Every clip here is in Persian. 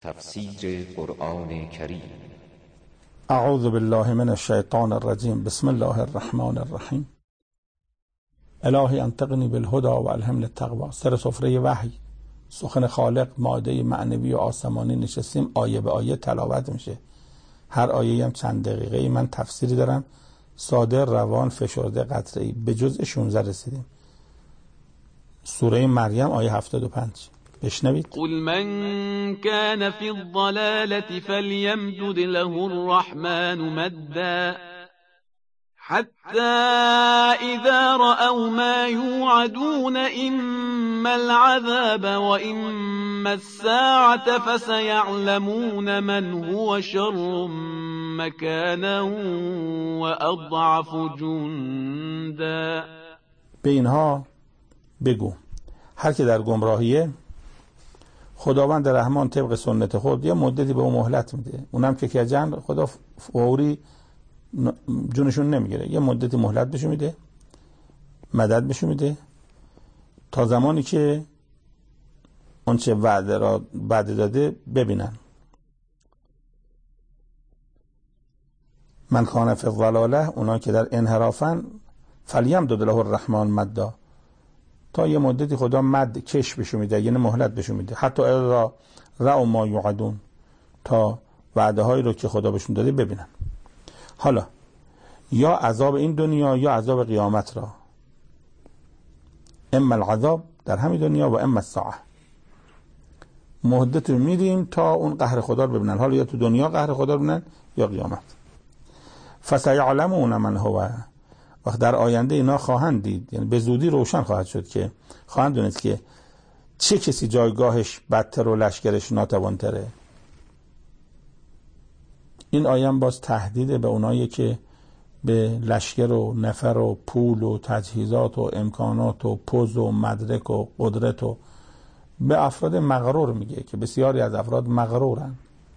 تفسیر قرآن کریم. اعوذ بالله من الشیطان الرجیم. بسم الله الرحمن الرحیم. الهی انطقنی بالهدى و الهمنی التقوی. سر سفره وحی، سخن خالق، ماده معنوی و آسمانی نشستیم، آیه به آیه تلاوت میشه. هر آیه هم چند دقیقه. من تفسیری دارم، ساده، روان، فشرده، قطره‌ای. به جزء 16 رسیدیم. سوره مریم آیه 75. بشنوید. قل من كان في الضلالة فليمدد له الرحمن مدا حتى إذا رأوا ما يوعدون إما العذاب وإما الساعة فسيعلمون من هو شر مكانا وأضعف جندا. به اینها بگو هر که در گمراهیه، خداوند رحمان طبق سنت خود یه مدتی به اون مهلت میده. اونم که کجن خدا فوری جونشون نمیگیره، یه مدتی مهلت بهشون میده، مدد بهشون میده تا زمانی که اون چه وعده داده ببینن. من کان فی الضلاله، اونا که در انحرافن، فلیمدد له الرحمن مدا، تا یه مدتی خدا مد کش بهشون میده، یعنی مهلت بهشون میده. حتی اذا رأوا ما یوعدون، تا وعده هایی رو که خدا بهشون داده ببینن. حالا یا عذاب این دنیا یا عذاب قیامت را، اما العذاب در همین دنیا و اما الساعه، مدت میدیم تا اون قهر خدا رو ببینن. حالا یا تو دنیا قهر خدا رو ببینن یا قیامت. فسیعلمون من هو، وقت در آینده اینا خواهند دید، یعنی به زودی روشن خواهد شد که خواهند دونست که چه کسی جایگاهش بدتر و لشکرش ناتوانتره. این آیه باز تهدید به اونایی که به لشکر و نفر و پول و تجهیزات و امکانات و پوز و مدرک و قدرت و به افراد مغرور میگه که بسیاری از افراد مغرورن.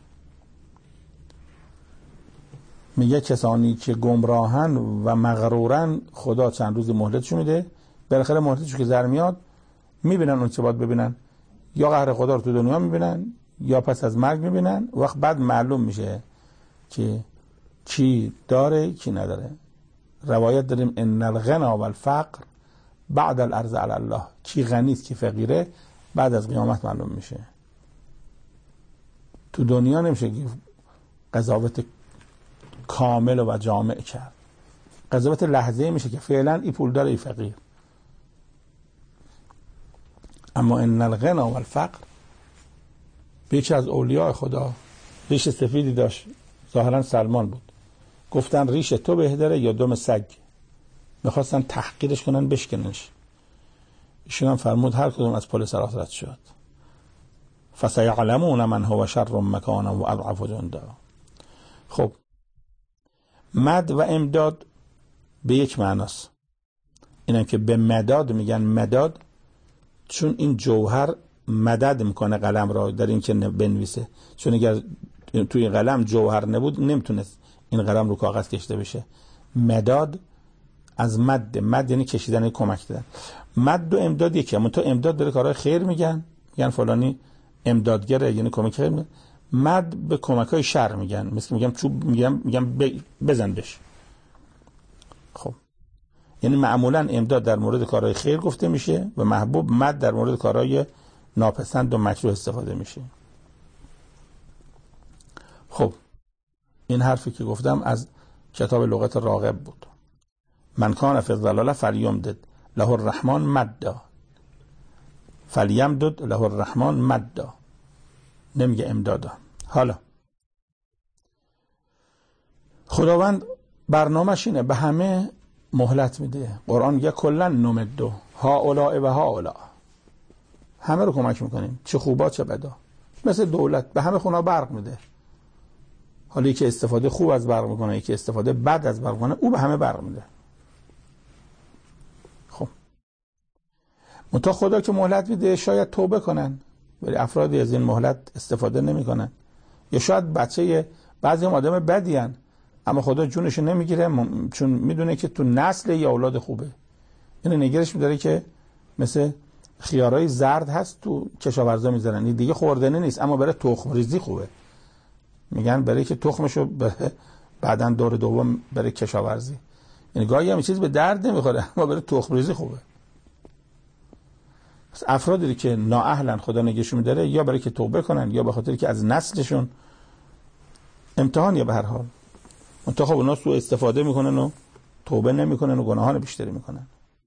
میگه کسانی که گمراهن و مغرورن خدا چند روزی مهلتشون میده، بالاخره مهلتشون که در میاد میبینن اون چه باید ببینن، یا قهر خدا رو تو دنیا میبینن یا پس از مرگ میبینن. وقت بعد معلوم میشه که کی داره کی نداره. روایت داریم ان الغنى والفقر بعد الارض علی الله، کی غنی است کی فقیره بعد از قیامت معلوم میشه. تو دنیا نمیشه که قضاوت کامل و جامع کرد. قضاوت لحظه‌ای میشه که فعلا ای پول داره ای فقیر. اما ان الغنى والفقر، یکی از اولیاء خدا ریش سفیدی داشت، ظاهرا سلمان بود. گفتن ریش تو بهتره یا دم سگ، میخواستن تحقیرش کنن بشکننش. ایشون هم فرمود هر کدوم از پل صراط رد شد. فسیعلمون من هو شر مکانا و اضعف جندا. خب مد و امداد به یک معناست. اینم که به مداد میگن مداد، چون این جوهر مدد میکنه قلم را در این که بنویسه. چون اگر توی قلم جوهر نبود نمیتونست این قلم رو کاغذ کشیده بشه. مداد از مد یعنی کشیدن، کمک دادن. مد و امداد یکی، اما تو امداد بره کارهای خیر میگن فلانی امدادگره، یعنی کمک خیر میگن. مد به کمک‌های شر میگن، مثل میگم چوب میگم بزن بش. خب یعنی معمولا امداد در مورد کارهای خیر گفته میشه و محبوب، مد در مورد کارهای ناپسند و مکروه استفاده میشه. خب این حرفی که گفتم از کتاب لغت راغب بود. من کان فی الضلاله فلیمدد له الرحمن مدا، فلیمدد له الرحمن مدا، نمیگه امدادا. حالا خداوند برنامه‌ش اینه، به همه مهلت میده. قرآن میگه کلا نمدو هؤلاء و هؤلاء، همه رو کمک میکنیم، چه خوبا چه بدا. مثل دولت به همه خونا برق میده. حالا یکی استفاده خوب از برق میکنه، یکی استفاده بد از برق میکنه، او به همه برق میده. خب منتها خدا که مهلت میده شاید توبه کنن، ولی افرادی از این مهلت استفاده نمیکنن. یا شاید بچه بعضی هم آدم بدی هن، اما خدا جونش نمیگیره چون میدونه که تو نسل یا اولاد خوبه. اینو نگرش میداره که مثل خیارای زرد هست تو کشاورزا میذارن، این دیگه خوردنی نیست اما برای تخم ریزی خوبه، میگن برای که تخمشو بعداً دور دوم برای کشاورزی. یعنی گاهی هم چیز به درد نمیخوره اما برای تخم ریزی خوبه. پس افرادی که نااهلن خدا نگهشون میداره، یا برای که توبه کنن یا به خاطر که از نسلشون امتحانیه به هر حال. منتها خب اونا سوء استفاده میکنن و توبه نمیکنن و گناهان بیشتری میکنن.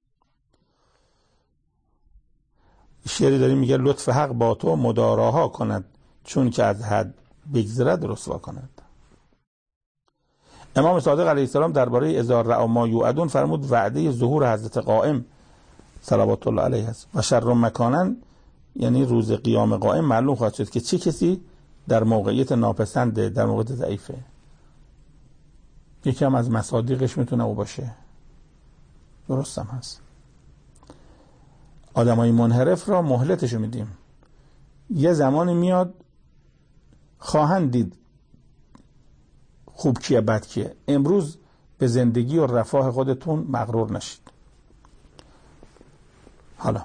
شعری داریم میگه لطف حق با تو مداراها کند، چون که از حد بگذرد رسوا کند. امام صادق علیه السلام درباره اذا رأوا ما یوعدون فرمود وعده ظهور حضرت قائم صلوات الله علیه است و شر مکانا، یعنی روز قیام قائم معلوم خواهد شد که چه کسی در موقعیت ناپسنده، در موقعیت ضعیفه. یکی هم از مصادیقش میتونه او باشه، درست هم هست. آدمای منحرف را مهلتشو میدیم، یه زمانی میاد خواهند دید خوب کیه بد کیه. امروز به زندگی و رفاه خودتون مغرور نشید. حالا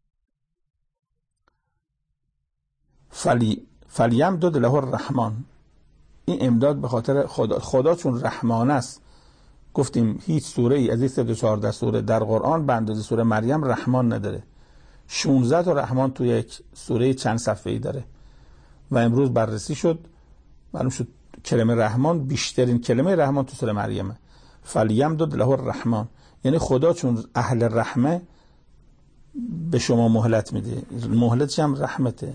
فلیمدد له الرحمن، این امداد به خاطر خدا چون رحمان است. گفتیم هیچ سوره ای از این 14 سوره در قرآن به اندازه سوره مریم رحمان نداره. 16 تا رحمان توی یک سوره چند صفحه‌ای داره و امروز بررسی شد معلوم شد کلمه رحمان بیشترین کلمه رحمان تو سوره مریمه. فلیمدد له الرحمن، یعنی خدا چون اهل رحمه به شما مهلت میده، مهلتش هم رحمته.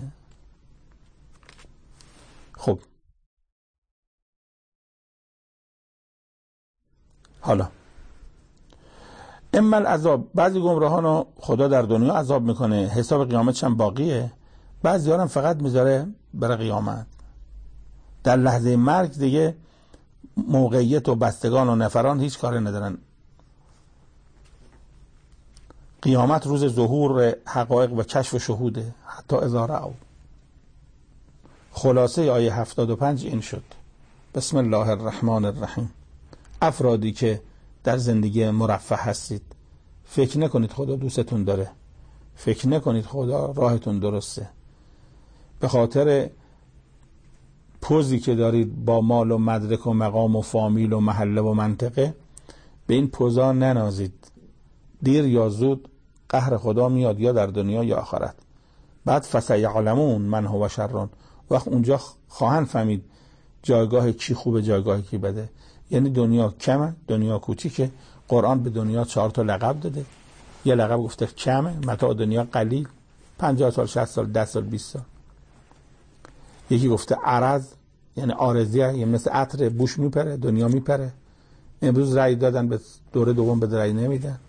خب حالا اما العذاب، بعضی گمراهانو خدا در دنیا عذاب میکنه، حساب قیامتش هم باقیه. بعضی ها هم فقط میذاره برای قیامت. در لحظه مرگ دیگه موقعیت و بستگان و نفران هیچ کاری ندارن. قیامت روز ظهور حقایق و کشف و شهوده، حتی اذا رأوا. خلاصه آیه 75 این شد. بسم الله الرحمن الرحیم. افرادی که در زندگی مرفه هستید، فکر نکنید خدا دوستتون داره، فکر نکنید خدا راهتون درسته. به خاطر پوزی که دارید با مال و مدرک و مقام و فامیل و محله و منطقه، به این پوزا ننازید. دیر یا زود قهر خدا میاد، یا در دنیا یا آخرت. بعد فسیعلمون من هو شرون، وقت اونجا خواهند فهمید جایگاه کی خوبه جایگاه کی بده. یعنی دنیا کمه، دنیا کوچیکه. قرآن به دنیا 4 تا لقب داده. یه لقب گفته کمه، متاع دنیا قلیل، 50 سال 60 سال 10 سال 20 سال. یکی گفته عرض، یعنی عارضیه، یعنی مثل عطر بوش میپره، دنیا میپره. امروز رأی دادن به دوره دوم به رأی نمیدن.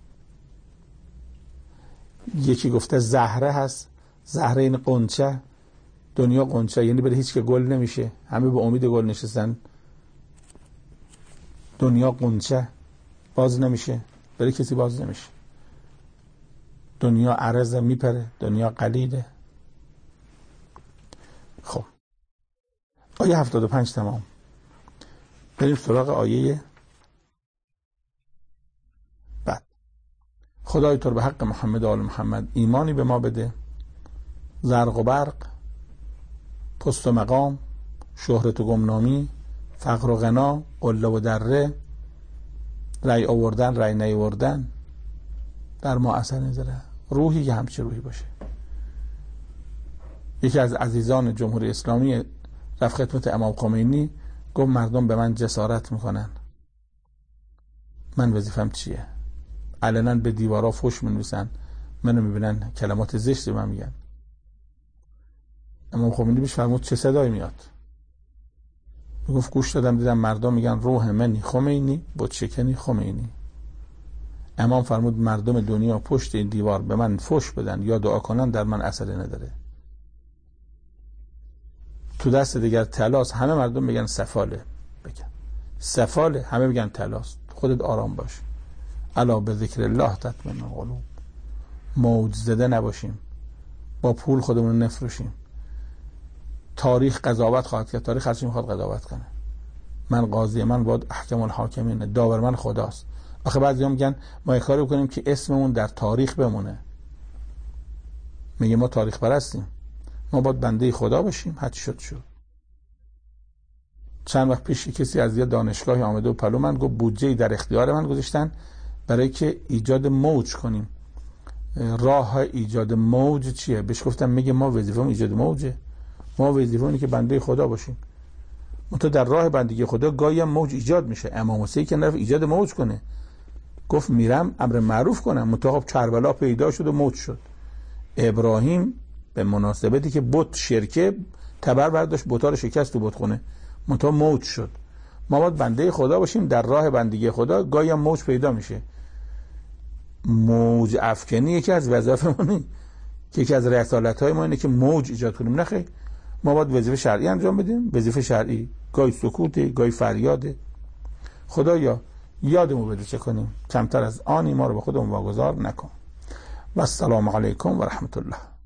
یکی گفته زهره هست، زهره این قنچه، دنیا قنچه، یعنی برای هیچ که گل نمیشه، همه به امید گل نشستن. دنیا قنچه، باز نمیشه، برای کسی باز نمیشه. دنیا عرض میپره، دنیا قلیله. خب آیه 75 تمام. بریم سراغ آیه بعد. خدای تو به حق محمد و آل محمد ایمانی به ما بده، زرق و برق، پست و مقام، شهرت و گمنامی، فقر و غنا، قله و دره، رأی آوردن رأی نیاوردن در ما اثر نذاره. روحی که همچه روحی باشه. یکی از عزیزان جمهوری اسلامی رفت خدمت امام خمینی، گفت مردم به من جسارت میکنن، من وظیفم چیه؟ علنا به دیوارا فحش می‌نویسن، منو میبینن کلمات زشتی من میگن. امام خمینی بهش فرمود چه صدایی میاد؟ میگفت گوش دادم دیدم مردم میگن روح منی خمینی، بت شکنی خمینی. امام فرمود مردم دنیا پشت این دیوار به من فحش بدن یا دعا کنن، در من اثری نداره. تو دست دیگر طلاست، همه مردم میگن سفاله، بگن سفاله، همه میگن طلاست. خودت آرام باش. الا به ذکر الله تطمئن القلوب. موج زده نباشیم، با پول خودمون نفروشیم. تاریخ قضاوت خواهد کرد، تاریخ هرچی میخواد قضاوت کنه. من قاضی، من باید احکم الحاکمین، داور من خداست. آخه بعضیا میگن ما یک کاری بکنیم که اسممون در تاریخ بمونه. میگه ما تاریخ پرستیم، ما باید بنده خدا باشیم، هر چی شد. چند وقت پیش کسی از یه دانشگاهی آمده و پلو من گفت بودجه‌ای در اختیار من گذاشتن برای که ایجاد موج کنیم. راه ایجاد موج چیه؟ بهش گفتم میگه ما وظیفه‌مون ایجاد موجه، ما وظیفه‌مون اینه که بنده خدا باشیم. منتها در راه بندگی خدا گاهی هم موج ایجاد میشه. امام حسین که نرفت ایجاد موج کنه، گفت میرم امر معروف کنم. منتها کربلا پیدا شد و موج شد. ابراهیم به مناسبتی که بت شرکه تبر برداشت، بت‌ها رو شکست تو بتخونه، منتها موج شد. ما باید بنده خدا باشیم، در راه بندگی خدا گاهی هم موج پیدا میشه. موج افکنی یکی از وظایفمونه، که یکی از رسالت‌های ما اینه که موج ایجاد کنیم. نه خیر، ما باید وظیفه شرعی انجام بدیم. وظیفه شرعی گاهی سکوته، گاهی فریاده. خدایا یادمون بده چه کنیم، کمتر از آنی ما رو به خودمون واگذار نکن. و السلام علیکم و رحمت الله.